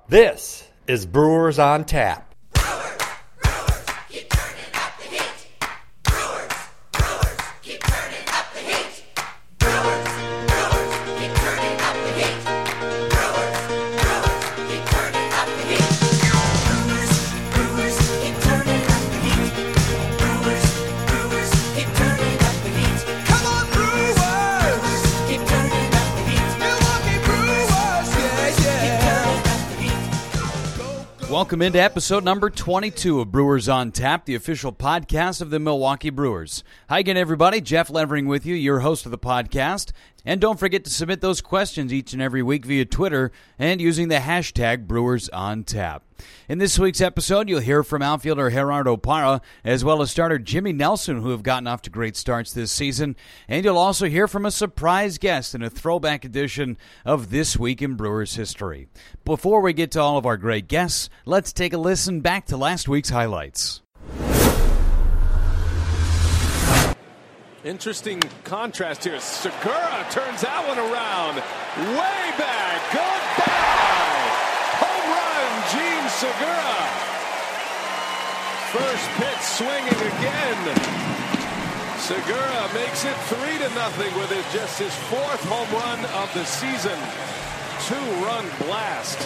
This is Brewers on Tap. Welcome into episode number 22 of Brewers on Tap, the official podcast of the Milwaukee Brewers. Hi again, everybody. Jeff Levering with you, your host of the podcast. And don't forget to submit those questions each and every week via Twitter and using the hashtag BrewersOnTap. In this week's episode, you'll hear from outfielder Gerardo Parra, as well as starter Jimmy Nelson, who have gotten off to great starts this season. And you'll also hear from a surprise guest in a throwback edition of This Week in Brewers History. Before we get to all of our great guests, let's take a listen back to last week's highlights. Interesting contrast here. Segura turns that one around. Way back. Goodbye. Home run, Gene Segura. First pitch swinging again. Segura makes it 3-0 with just his fourth home run of the season. 2-run blast.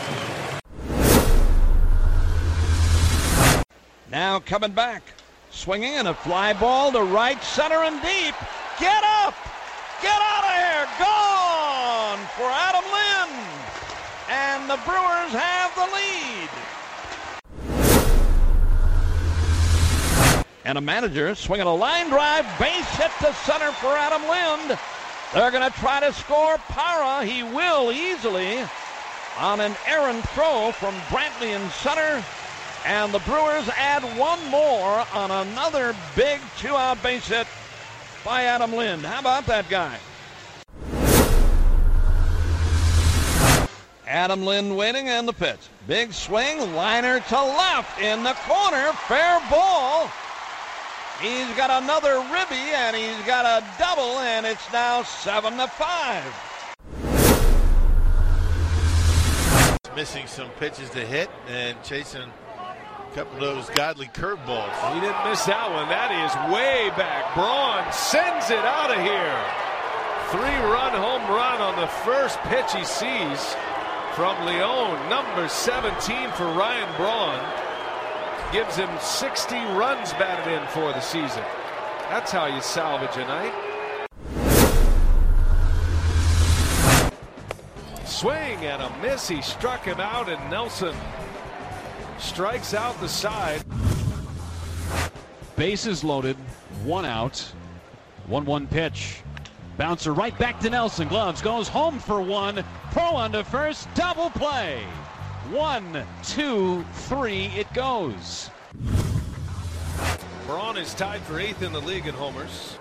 Now coming back. Swinging in a fly ball to right center and deep. Get up! Get out of here! Gone for Adam Lind! And the Brewers have the lead. And a manager swinging a line drive, base hit to center for Adam Lind. They're going to try to score. Parra, he will easily on an errant throw from Brantley in center. And the Brewers add one more on another big two-out base hit by Adam Lind. How about that guy? Adam Lind waiting and the pitch. Big swing, liner to left in the corner. Fair ball. He's got another ribby and he's got a double, and it's now 7-5. Missing some pitches to hit and chasing a couple of those godly curveballs. He didn't miss that one. That is way back. Braun sends it out of here. 3-run home run on the first pitch he sees from Leon. Number 17 for Ryan Braun. Gives him 60 runs batted in for the season. That's how you salvage a night. Swing and a miss. He struck him out, and Nelson strikes out the side. Bases loaded, 1 out. 1-1 pitch. Bouncer right back to Nelson. Gloves goes home for 1. Pro onto first. Double play. 1, 2, 3. It goes. Braun is tied for 8th in the league in homers.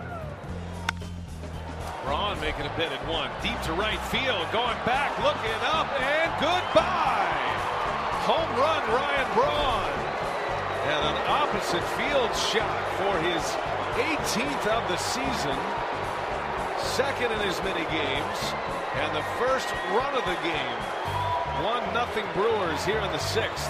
Braun making a bid at 1. Deep to right field. Going back, looking up, and goodbye. Home run, Ryan Braun. And an opposite field shot for his 18th of the season. Second in as many games. And the first run of the game. 1-0 Brewers here in the 6th.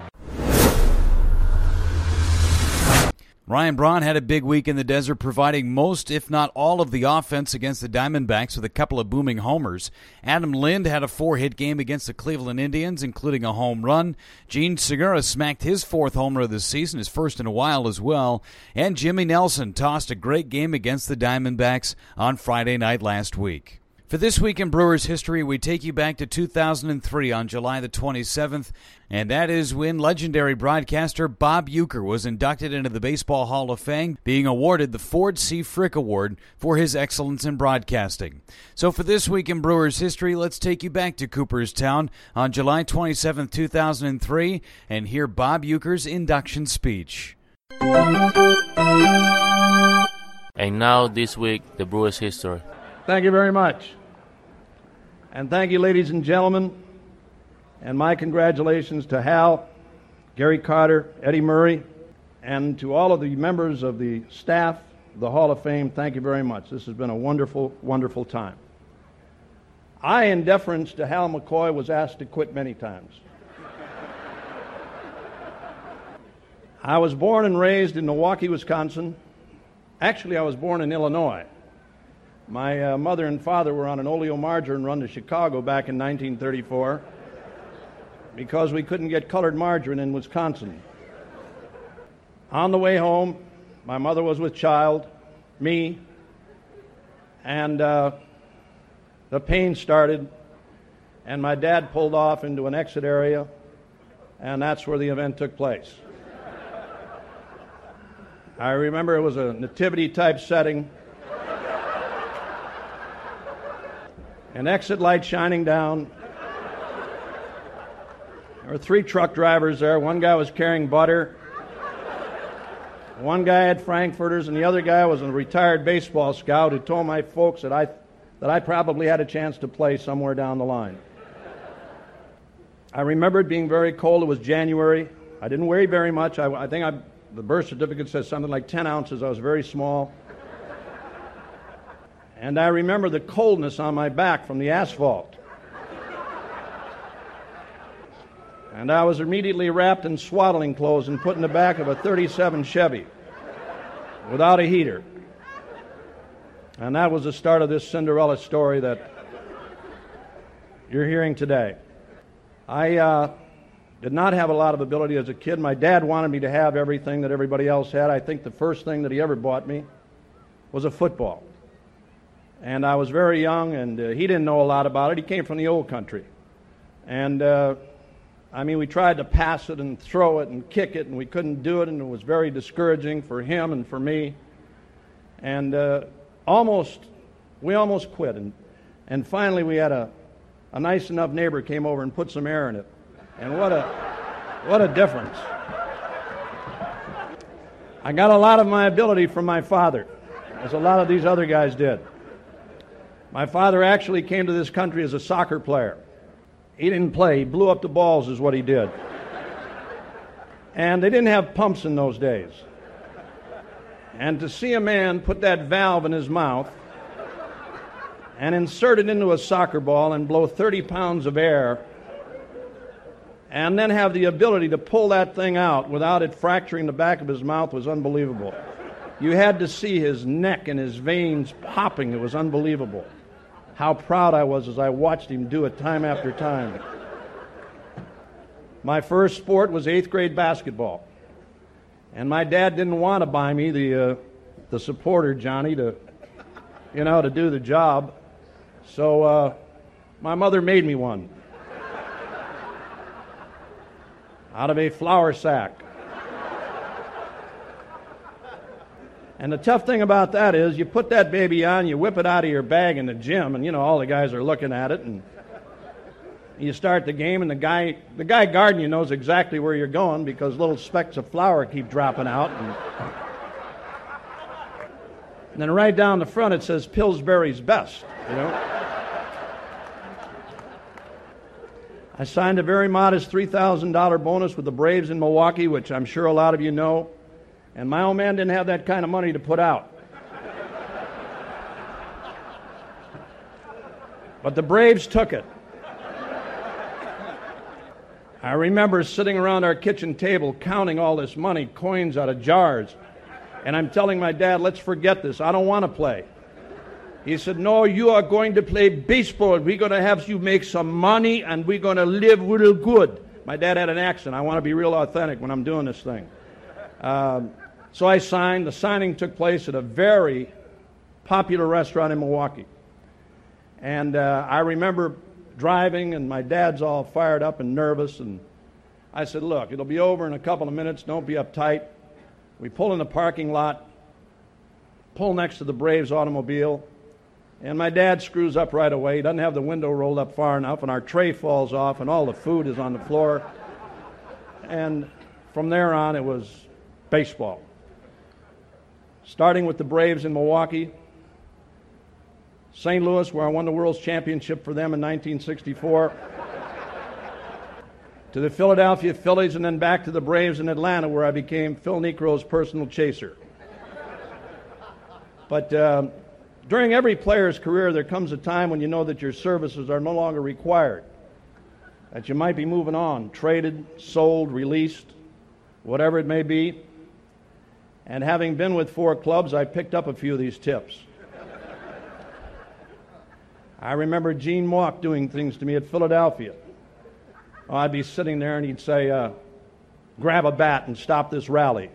Ryan Braun had a big week in the desert, providing most, if not all, of the offense against the Diamondbacks with a couple of booming homers. Adam Lind had a 4-hit game against the Cleveland Indians, including a home run. Gene Segura smacked his 4th homer of the season, his first in a while as well. And Jimmy Nelson tossed a great game against the Diamondbacks on Friday night last week. For This Week in Brewers History, we take you back to 2003 on July the 27th, and that is when legendary broadcaster Bob Uecker was inducted into the Baseball Hall of Fame, being awarded the Ford C. Frick Award for his excellence in broadcasting. So for This Week in Brewers History, let's take you back to Cooperstown on July 27th, 2003, and hear Bob Uecker's induction speech. And now, this week, the Brewers history. Thank you very much. And thank you, ladies and gentlemen. And my congratulations to Hal, Gary Carter, Eddie Murray, and to all of the members of the staff of the Hall of Fame. Thank you very much. This has been a wonderful, wonderful time. I, in deference to Hal McCoy, was asked to quit many times. I was born and raised in Milwaukee, Wisconsin. Actually, I was born in Illinois. My mother and father were on an oleomargarine run to Chicago back in 1934 because we couldn't get colored margarine in Wisconsin. On the way home, my mother was with child, me, and the pain started, and my dad pulled off into an exit area, and that's where the event took place. I remember it was a nativity-type setting, an exit light shining down. There were 3 truck drivers there. One guy was carrying butter. One guy had frankfurters, and the other guy was a retired baseball scout who told my folks that I probably had a chance to play somewhere down the line. I remember it being very cold. It was January. I didn't weigh very much. I think the birth certificate says something like 10 ounces. I was very small. And I remember the coldness on my back from the asphalt. And I was immediately wrapped in swaddling clothes and put in the back of a 37 Chevy without a heater. And that was the start of this Cinderella story that you're hearing today. I did not have a lot of ability as a kid. My dad wanted me to have everything that everybody else had. I think the first thing that he ever bought me was a football. And I was very young, and he didn't know a lot about it. He came from the old country. And we tried to pass it and throw it and kick it, and we couldn't do it, and it was very discouraging for him and for me. And we almost quit. And finally we had a nice enough neighbor came over and put some air in it. And what a difference. I got a lot of my ability from my father, as a lot of these other guys did. My father actually came to this country as a soccer player. He didn't play. He blew up the balls is what he did. And they didn't have pumps in those days. And to see a man put that valve in his mouth and insert it into a soccer ball and blow 30 pounds of air and then have the ability to pull that thing out without it fracturing the back of his mouth was unbelievable. You had to see his neck and his veins popping. It was unbelievable. How proud I was as I watched him do it time after time. My first sport was 8th grade basketball. And my dad didn't want to buy me the supporter, Johnny, to do the job. So my mother made me one out of a flour sack. And the tough thing about that is you put that baby on, you whip it out of your bag in the gym, and all the guys are looking at it, and you start the game, and the guy guarding you knows exactly where you're going because little specks of flour keep dropping out. And then right down the front it says Pillsbury's best, I signed a very modest $3,000 bonus with the Braves in Milwaukee, which I'm sure a lot of you know. And my old man didn't have that kind of money to put out. But the Braves took it. I remember sitting around our kitchen table counting all this money, coins out of jars. And I'm telling my dad, let's forget this. I don't want to play. He said, no, you are going to play baseball. We're going to have you make some money, and we're going to live real good. My dad had an accent. I want to be real authentic when I'm doing this thing. So I signed. The signing took place at a very popular restaurant in Milwaukee. And I remember driving, and my dad's all fired up and nervous. And I said, look, it'll be over in a couple of minutes. Don't be uptight. We pull in the parking lot, pull next to the Braves automobile, and my dad screws up right away. He doesn't have the window rolled up far enough, and our tray falls off, and all the food is on the floor. And from there on, it was baseball. Starting with the Braves in Milwaukee, St. Louis, where I won the World's Championship for them in 1964, to the Philadelphia Phillies, and then back to the Braves in Atlanta, where I became Phil Niekro's personal chaser. But during every player's career, there comes a time when you know that your services are no longer required, that you might be moving on, traded, sold, released. whatever it may be. And having been with 4 clubs, I picked up a few of these tips. I remember Gene Mauch doing things to me at Philadelphia. I'd be sitting there and he'd say, grab a bat and stop this rally.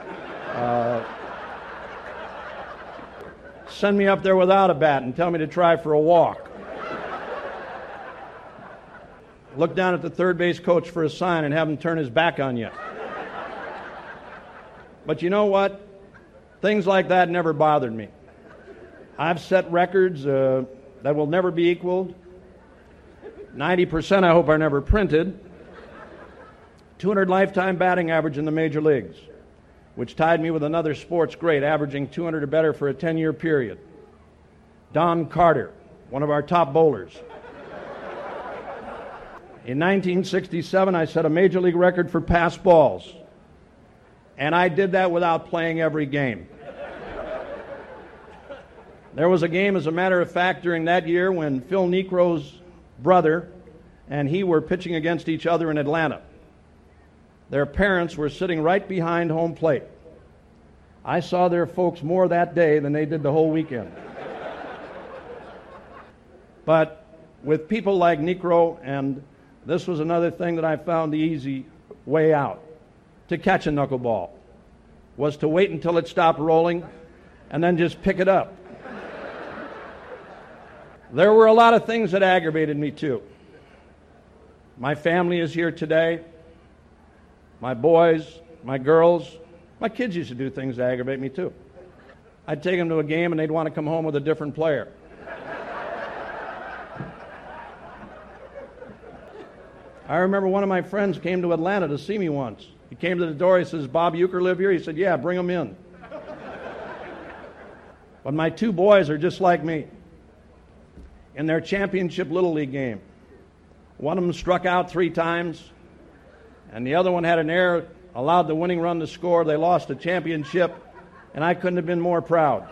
Send me up there without a bat and tell me to try for a walk. Look down at the third base coach for a sign and have him turn his back on you. But you know what? Things like that never bothered me. I've set records that will never be equaled. 90% I hope are never printed. 200 lifetime batting average in the major leagues, which tied me with another sports great, averaging 200 or better for a 10-year period. Don Carter, one of our top bowlers. In 1967, I set a major league record for pass balls, and I did that without playing every game. There was a game, as a matter of fact, during that year when Phil Niekro's brother and he were pitching against each other in Atlanta. Their parents were sitting right behind home plate. I saw their folks more that day than they did the whole weekend. But with people like Niekro, and this was another thing that I found the easy way out, to catch a knuckleball, was to wait until it stopped rolling and then just pick it up. There were a lot of things that aggravated me too. My family is here today. My boys, my girls, my kids used to do things that aggravate me too. I'd take them to a game and they'd want to come home with a different player. I remember one of my friends came to Atlanta to see me once. He came to the door, he says, "Bob Uecker live here?" He said, "Yeah, bring him in." But my 2 boys are just like me. In their championship Little League game, one of them struck out 3 times, and the other one had an error, allowed the winning run to score. They lost the championship, and I couldn't have been more proud.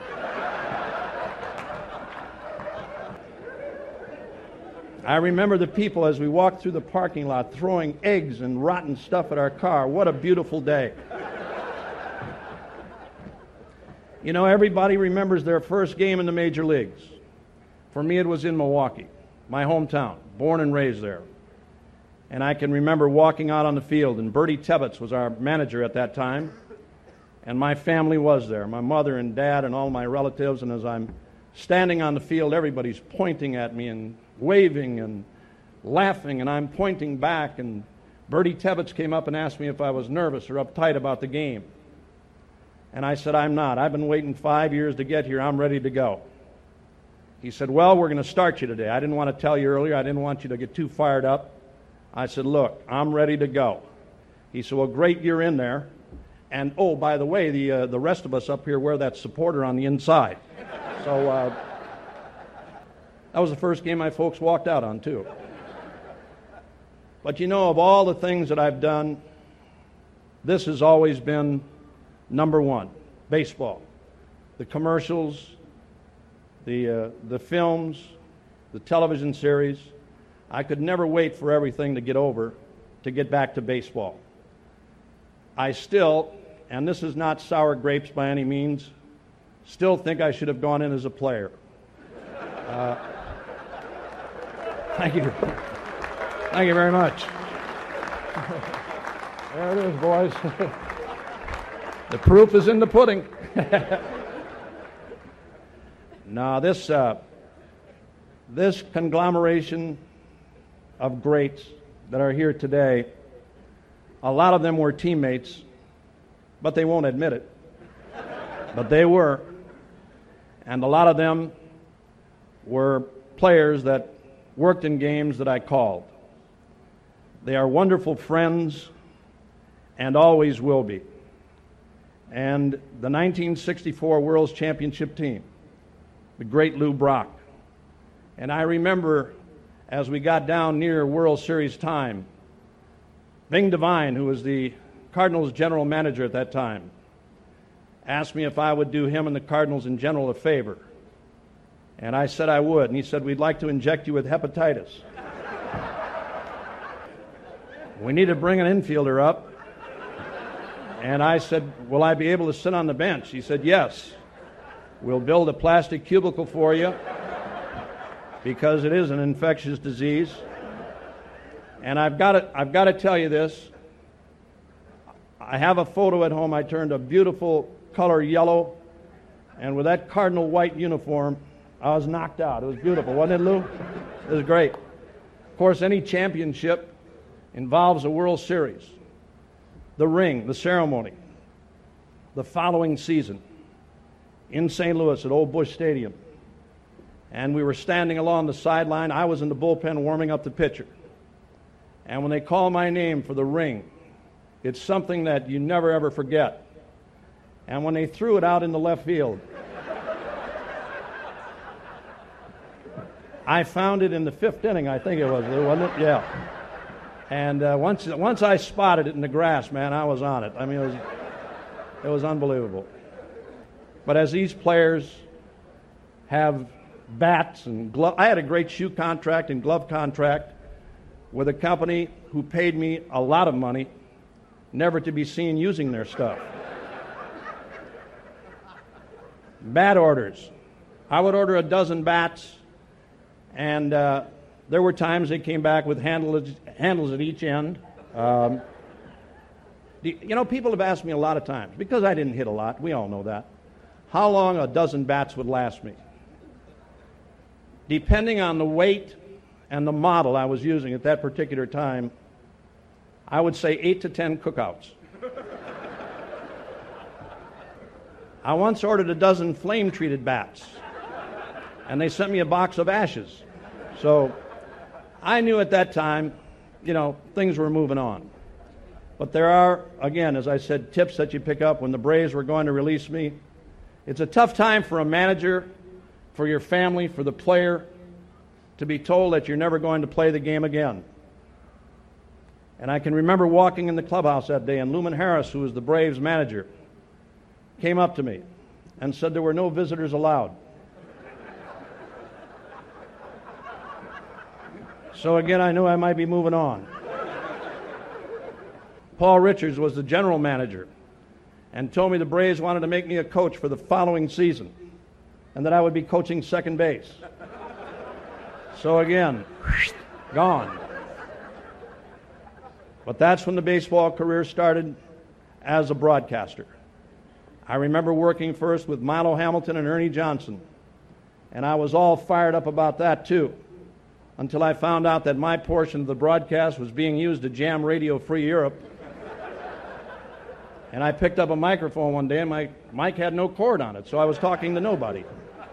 I remember the people as we walked through the parking lot throwing eggs and rotten stuff at our car. What a beautiful day. You know, everybody remembers their first game in the major leagues. For me, it was in Milwaukee, my hometown, born and raised there. And I can remember walking out on the field, and Bertie Tebbetts was our manager at that time, and my family was there, my mother and dad and all my relatives, and as I'm standing on the field, everybody's pointing at me and waving and laughing, and I'm pointing back, and Bertie Tebbetts came up and asked me if I was nervous or uptight about the game. And I said, "I'm not. I've been waiting 5 years to get here. I'm ready to go." He said, "Well, we're going to start you today. I didn't want to tell you earlier. I didn't want you to get too fired up." I said, "Look, I'm ready to go." He said, "Well, great, you're in there. And, oh, by the way, the rest of us up here wear that supporter on the inside." So that was the first game my folks walked out on, too. But you know, of all the things that I've done, this has always been number one, baseball. The commercials, the films, the television series. I could never wait for everything to get over to get back to baseball. I still, and this is not sour grapes by any means, still think I should have gone in as a player. Thank you. Thank you very much. There it is, boys. The proof is in the pudding. Now, this conglomeration of greats that are here today, a lot of them were teammates, but they won't admit it. But they were. And a lot of them were players that worked in games that I called. They are wonderful friends and always will be. And the 1964 World's Championship team, the great Lou Brock. And I remember as we got down near World Series time, Bing Devine, who was the Cardinals general manager at that time, asked me if I would do him and the Cardinals in general a favor. And I said I would. And he said, "We'd like to inject you with hepatitis. We need to bring an infielder up." And I said, will I be able to sit on the bench? He said, yes. We'll build a plastic cubicle for you because it is an infectious disease. And I've got to tell you this. I have a photo at home. I turned a beautiful color yellow, and with that cardinal white uniform, I was knocked out. It was beautiful, wasn't it, Lou? It was great. Of course, any championship involves a World Series, the ring, the ceremony, the following season in St. Louis at Old Busch Stadium. And we were standing along the sideline. I was in the bullpen warming up the pitcher. And when they call my name for the ring, it's something that you never, ever forget. And when they threw it out in the left field, I found it in the fifth inning, I think it was, wasn't it? Yeah. And once I spotted it in the grass, man, I was on it. I mean, it was unbelievable. But as these players have bats and gloves, I had a great shoe contract and glove contract with a company who paid me a lot of money never to be seen using their stuff. Bat orders. I would order a dozen bats, and there were times they came back with handles at each end. People have asked me a lot of times, because I didn't hit a lot, we all know that, how long a dozen bats would last me. Depending on the weight and the model I was using at that particular time, I would say 8 to 10 cookouts. I once ordered a dozen flame-treated bats, and they sent me a box of ashes. So I knew at that time, things were moving on. But there are, again, as I said, tips that you pick up when the Braves were going to release me. It's a tough time for a manager, for your family, for the player, to be told that you're never going to play the game again. And I can remember walking in the clubhouse that day, and Luman Harris, who was the Braves manager, came up to me and said there were no visitors allowed. So again, I knew I might be moving on. Paul Richards was the general manager and told me the Braves wanted to make me a coach for the following season and that I would be coaching second base. So again, gone. But that's when the baseball career started as a broadcaster. I remember working first with Milo Hamilton and Ernie Johnson, and I was all fired up about that too, until I found out that my portion of the broadcast was being used to jam Radio Free Europe. And I picked up a microphone one day, and my mic had no cord on it, so I was talking to nobody.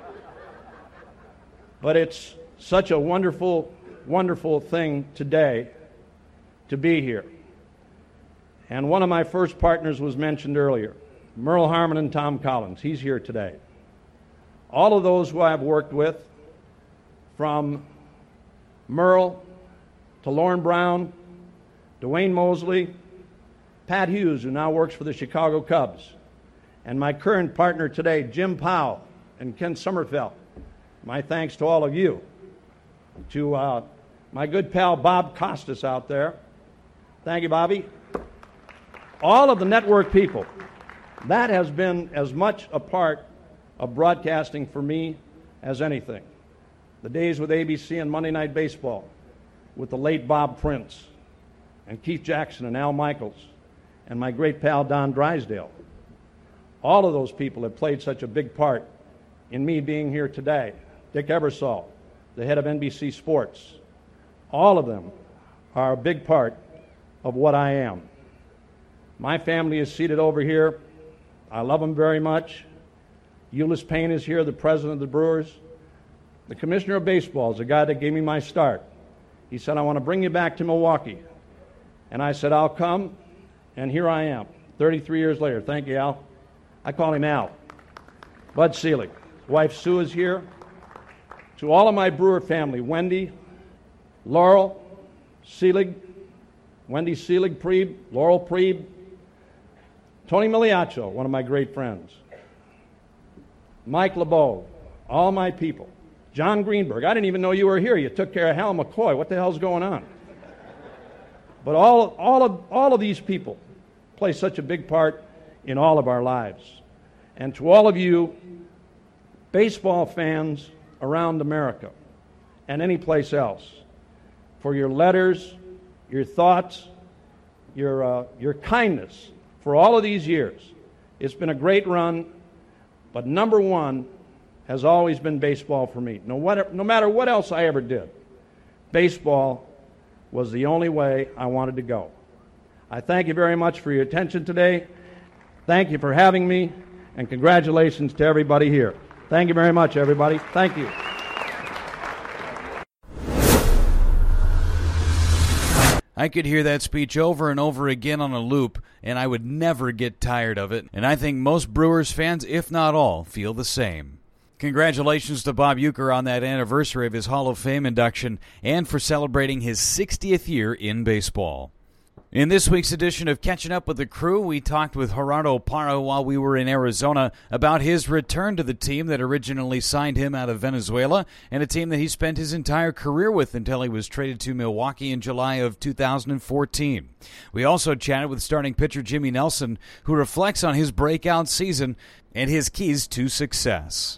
But it's such a wonderful, wonderful thing today to be here. And one of my first partners was mentioned earlier, Merle Harmon and Tom Collins. He's here today. All of those who I've worked with, from Merle to Lauren Brown, Dwayne Mosley, Pat Hughes, who now works for the Chicago Cubs, and my current partner today, Jim Powell and Ken Sommerfeld. My thanks to all of you. To my good pal Bob Costas out there. Thank you, Bobby. All of the network people. That has been as much a part of broadcasting for me as anything. The days with ABC and Monday Night Baseball with the late Bob Prince and Keith Jackson and Al Michaels and my great pal Don Drysdale. All of those people have played such a big part in me being here today. Dick Ebersol, the head of NBC Sports. All of them are a big part of what I am. My family is seated over here. I love them very much. Ulice Payne is here, the president of the Brewers. The commissioner of baseball is the guy that gave me my start. He said, I want to bring you back to Milwaukee. And I said, I'll come. And here I am, 33 years later. Thank you, Al. I call him Al. Bud Selig. His wife Sue is here. To all of my Brewer family, Wendy, Laurel, Selig, Wendy Selig, Prieb, Laurel Prieb, Tony Miliaccio, one of my great friends, Mike LeBeau, all my people, John Greenberg. I didn't even know you were here. You took care of Hal McCoy. What the hell's going on? But all of these people play such a big part in all of our lives. And to all of you baseball fans around America and any place else, for your letters, your thoughts, your kindness for all of these years. It's been a great run, but number one has always been baseball for me. No matter what else I ever did, baseball was the only way I wanted to go. I thank you very much for your attention today. Thank you for having me, and congratulations to everybody here. Thank you very much, everybody. Thank you. I could hear that speech over and over again on a loop, and I would never get tired of it. And I think most Brewers fans, if not all, feel the same. Congratulations to Bob Uecker on that anniversary of his Hall of Fame induction and for celebrating his 60th year in baseball. In this week's edition of Catching Up with the Crew, we talked with Gerardo Parra while we were in Arizona about his return to the team that originally signed him out of Venezuela and a team that he spent his entire career with until he was traded to Milwaukee in July of 2014. We also chatted with starting pitcher Jimmy Nelson, who reflects on his breakout season and his keys to success.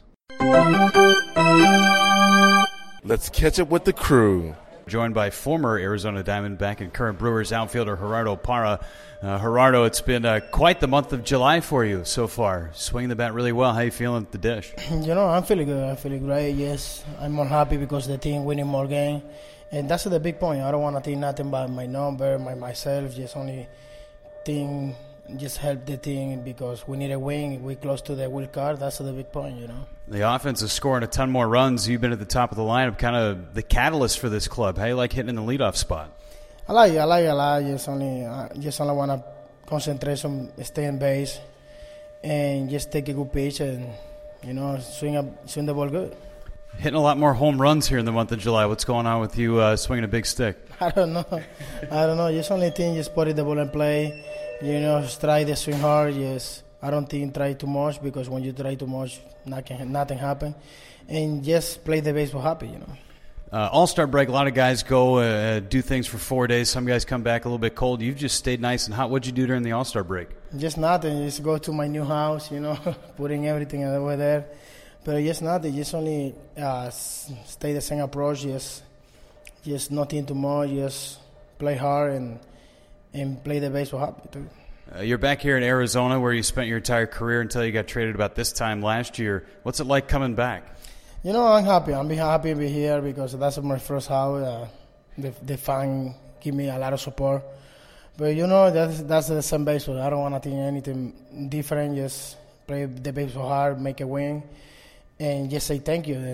Let's catch up with the crew. Joined by former Arizona Diamondback and current Brewers outfielder Gerardo Parra. Gerardo, it's been quite the month of July for you so far. Swinging the bat really well. How you feeling at the dish? I'm feeling good. I'm feeling great, yes. I'm more happy because the team winning more games. And that's the big point. I don't want to think nothing about my number, myself. Just only think, just help the team because we need a win. We're close to the wild card. That's the big point, The offense is scoring a ton more runs. You've been at the top of the lineup, kind of the catalyst for this club. How you like hitting in the leadoff spot? I like it a lot. Just only want to concentrate on stay in base and just take a good pitch and, swing the ball good. Hitting a lot more home runs here in the month of July. What's going on with you swinging a big stick? I don't know. Just only thing, just put the ball in play. Try to swing hard. Yes, I don't think try too much because when you try too much, nothing happen. And just play the baseball happy, All-Star break, a lot of guys go do things for 4 days. Some guys come back a little bit cold. You've just stayed nice and hot. What'd you do during the All-Star break? Just nothing. Just go to my new house, putting everything over there. But just nothing. Just only stay the same approach. Just nothing too much. Just play hard and play the baseball happy too. You're back here in Arizona where you spent your entire career until you got traded about this time last year. What's it like coming back? I'm happy. I'm happy to be here because that's my first house. The fans give me a lot of support. But, that's the same baseball. I don't want to think anything different. Just play the baseball hard, make a win, and just say thank you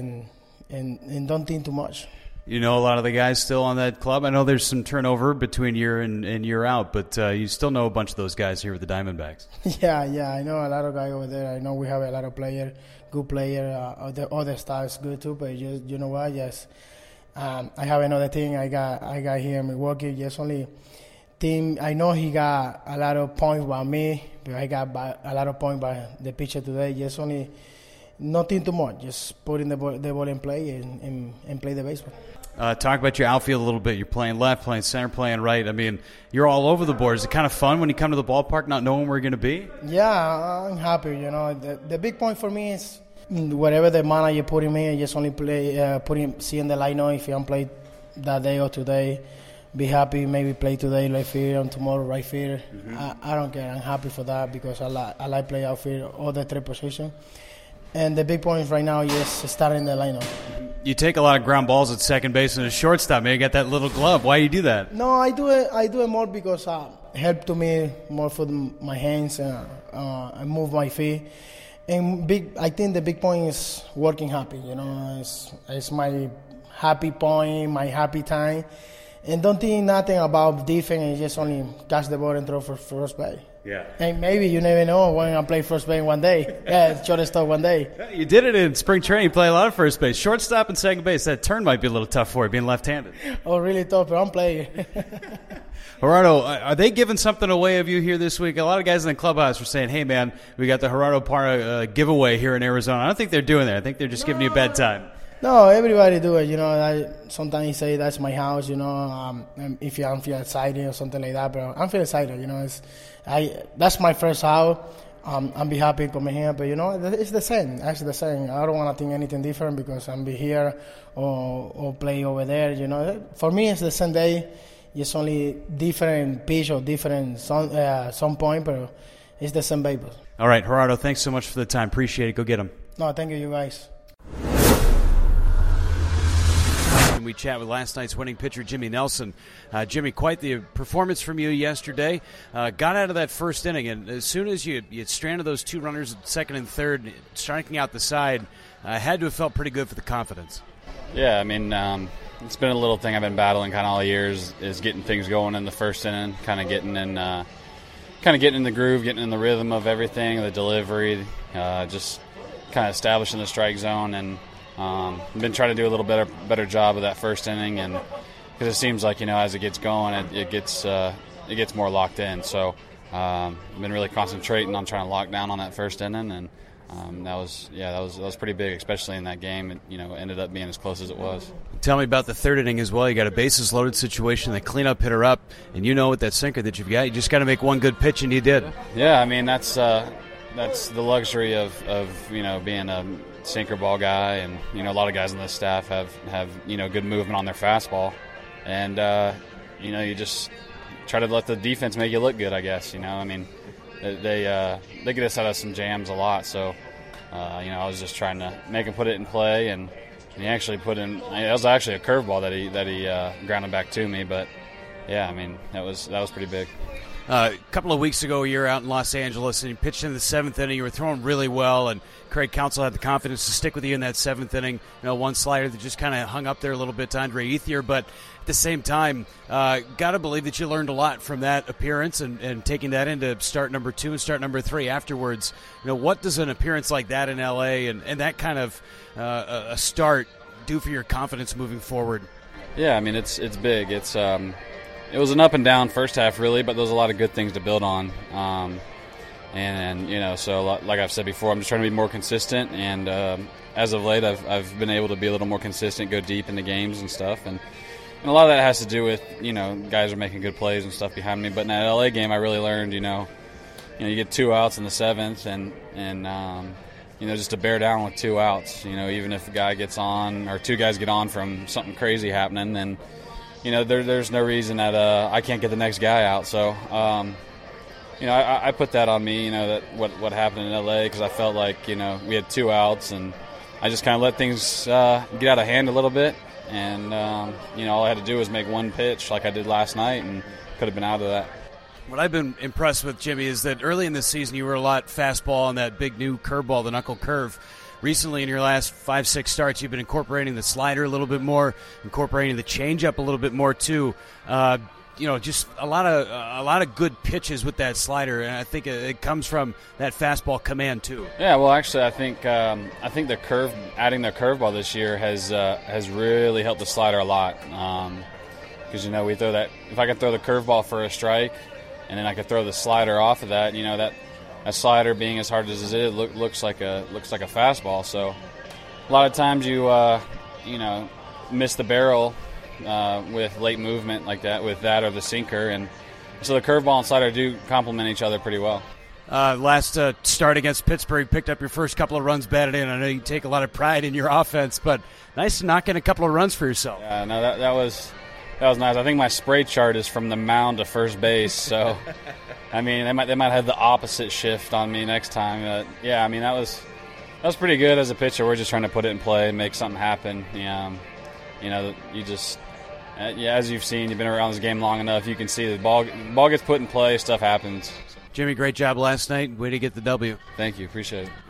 and don't think too much. You know a lot of the guys still on that club. I know there's some turnover between year and year out, but you still know a bunch of those guys here with the Diamondbacks. Yeah, I know a lot of guys over there. I know we have a lot of players, good players. The other staff is good too, but you know what? Yes, I have another thing. I got here in Milwaukee. Just only team. I know he got a lot of points by me, but I got a lot of points by the pitcher today. Just only nothing too much. Just putting the ball in play and play the baseball. Talk about your outfield a little bit. You're playing left, playing center, playing right. I mean, you're all over the board. Is it kind of fun when you come to the ballpark not knowing where you're going to be? Yeah, I'm happy. The big point for me is whatever the manager putting me, I just only play, seeing the lineup. If I'm playing that day or today, be happy. Maybe play today left field and tomorrow right field. Mm-hmm. I don't care. I'm happy for that because I like play outfield all the three positions. And the big point right now is starting the lineup. You take a lot of ground balls at second base and a shortstop. Man, you got that little glove. Why do you do that? No, I do it more because it helped to me more for my hands and move my feet. And I think the big point is working happy. It's my happy point, my happy time. And don't think nothing about defense. Just only catch the ball and throw for first base. Yeah. And maybe you never know when I play first base one day. Yeah, shortstop one day. Yeah, you did it in spring training. You play a lot of first base. Shortstop and second base, that turn might be a little tough for you, being left-handed. Oh, really tough, but I'm playing. Gerardo, are they giving something away of you here this week? A lot of guys in the clubhouse were saying, hey, man, we got the Gerardo Parra giveaway here in Arizona. I don't think they're doing that. I think they're just giving you a bad time. No, everybody do it. You know, sometimes you say that's my house. You know, if you don't feel excited or something like that, but I'm feel excited. You know, that's my first house. I'm be happy coming here, but you know, it's the same. Actually, the same. I don't want to think anything different because I'm be here or play over there. You know, for me, it's the same day. It's only different pitch or different some point, but it's the same paper. All right, Gerardo, thanks so much for the time. Appreciate it. Go get him. No, thank you guys. We chat with last night's winning pitcher, Jimmy Nelson. Jimmy, quite the performance from you yesterday. Got out of that first inning, and as soon as you stranded those two runners at second and third, striking out the side, had to have felt pretty good for the confidence. Yeah, I mean, it's been a little thing I've been battling kind of all year is getting things going in the first inning, kind of getting in the groove, getting in the rhythm of everything, the delivery, just kind of establishing the strike zone, and I've been trying to do a little better job of that first inning, and because it seems like, you know, as it gets going, it gets more locked in. So I've been really concentrating on trying to lock down on that first inning, and that was pretty big, especially in that game. It, you know, ended up being as close as it was. Tell me about the third inning as well. You got a bases loaded situation, the cleanup hitter up, and you know with that sinker that you've got, you just got to make one good pitch, and you did. Yeah, I mean that's the luxury of you know, being a sinker ball guy, and you know, a lot of guys on this staff have you know, good movement on their fastball, and you know, you just try to let the defense make you look good, I guess. You know, I mean, they get us out of some jams a lot, so you know, I was just trying to make him put it in play, and he actually put in. It was actually a curveball that he grounded back to me, but yeah, I mean, that was pretty big. A couple of weeks ago, you were out in Los Angeles, and you pitched in the seventh inning. You were throwing really well, and Craig Counsell had the confidence to stick with you in that seventh inning. You know, one slider that just kind of hung up there a little bit to Andre Ethier, but at the same time, got to believe that you learned a lot from that appearance and taking that into start number 2 and start number 3 afterwards. You know, what does an appearance like that in L.A. and that kind of a start do for your confidence moving forward? Yeah, I mean, it's big. It was an up and down first half, really, but there was a lot of good things to build on. And you know, so like I've said before, I'm just trying to be more consistent. And as of late, I've been able to be a little more consistent, go deep into games and stuff. And a lot of that has to do with, you know, guys are making good plays and stuff behind me. But in that LA game, I really learned, you get 2 outs in the 7th, and you know, just to bear down with 2 outs. You know, even if a guy gets on or 2 guys get on from something crazy happening, then you know, there's no reason that I can't get the next guy out. So, you know, I put that on me, you know, that what happened in L.A., because I felt like, you know, we had 2 outs, and I just kind of let things get out of hand a little bit. And, you know, all I had to do was make one pitch like I did last night, and could have been out of that. What I've been impressed with, Jimmy, is that early in this season you were a lot fastball on that big new curveball, the knuckle curve. Recently, in your last 5-6 starts, you've been incorporating the slider a little bit more, incorporating the changeup a little bit more too. You know, just a lot of good pitches with that slider, and I think it comes from that fastball command too. Yeah, well, actually, I think the adding the curveball this year has really helped the slider a lot. Because you know, we throw that. If I can throw the curveball for a strike, and then I could throw the slider off of that, you know, that a slider being as hard as it is looks like a fastball. So a lot of times you know, miss the barrel with late movement like that, with that or the sinker, and so the curveball and slider do complement each other pretty well. Last start against Pittsburgh, picked up your first couple of runs batted in. I know you take a lot of pride in your offense, but nice to knock in a couple of runs for yourself. Yeah, no, that was nice. I think my spray chart is from the mound to first base, so I mean, they might have the opposite shift on me next time. Yeah, I mean, that was pretty good as a pitcher. We're just trying to put it in play and make something happen. You know, you just as you've seen, you've been around this game long enough, you can see the ball gets put in play, stuff happens. Jimmy, great job last night. Way to get the W. Thank you, appreciate it.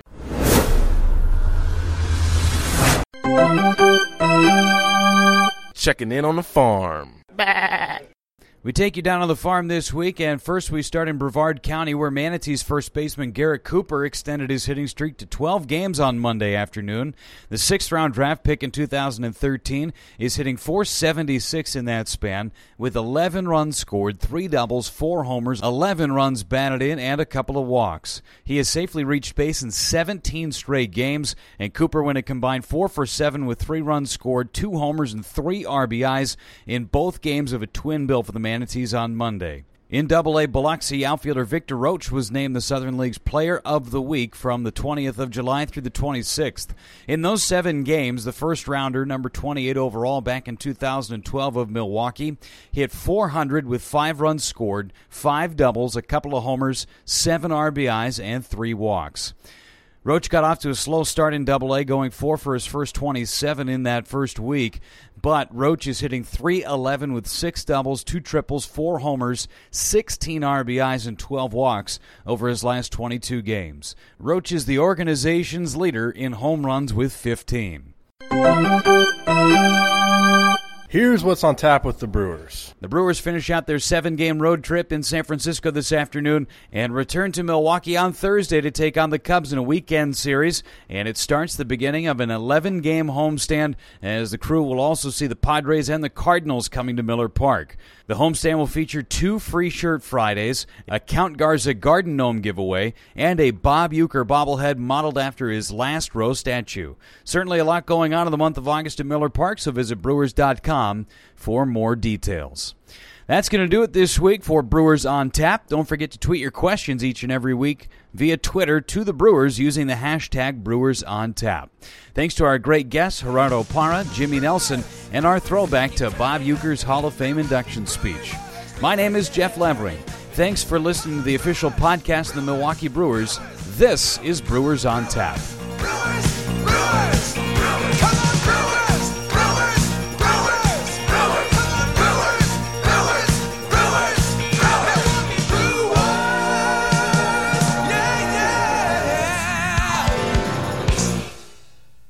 Checking in on the farm. We take you down on the farm this week, and first we start in Brevard County, where Manatee's first baseman Garrett Cooper extended his hitting streak to 12 games on Monday afternoon. The sixth-round draft pick in 2013 is hitting .476 in that span, with 11 runs scored, 3 doubles, 4 homers, 11 runs batted in, and a couple of walks. He has safely reached base in 17 straight games, and Cooper went a combined 4 for 7 with 3 runs scored, 2 homers, and 3 RBIs in both games of a twin bill for the Manatees on Monday. In Double-A, Biloxi outfielder Victor Roach was named the Southern League's Player of the Week from the 20th of July through the 26th. In those 7 games, the first-rounder, number 28 overall back in 2012 of Milwaukee, hit .400 with 5 runs scored, 5 doubles, a couple of homers, 7 RBIs, and 3 walks. Roach got off to a slow start in Double-A, going 4 for his first 27 in that first week, but Roach is hitting .311 with 6 doubles, 2 triples, 4 homers, 16 RBIs, and 12 walks over his last 22 games. Roach is the organization's leader in home runs with 15. Here's what's on tap with the Brewers. The Brewers finish out their 7-game road trip in San Francisco this afternoon and return to Milwaukee on Thursday to take on the Cubs in a weekend series. And it starts the beginning of an 11-game homestand, as the crew will also see the Padres and the Cardinals coming to Miller Park. The homestand will feature 2 free shirt Fridays, a Count Garza Garden Gnome giveaway, and a Bob Uecker bobblehead modeled after his last row statue. Certainly a lot going on in the month of August at Miller Park, so visit Brewers.com for more details. That's going to do it this week for Brewers on Tap. Don't forget to tweet your questions each and every week via Twitter to the Brewers using the hashtag BrewersOnTap. Thanks to our great guests, Gerardo Parra, Jimmy Nelson, and our throwback to Bob Uecker's Hall of Fame induction speech. My name is Jeff Levering. Thanks for listening to the official podcast of the Milwaukee Brewers. This is Brewers on Tap.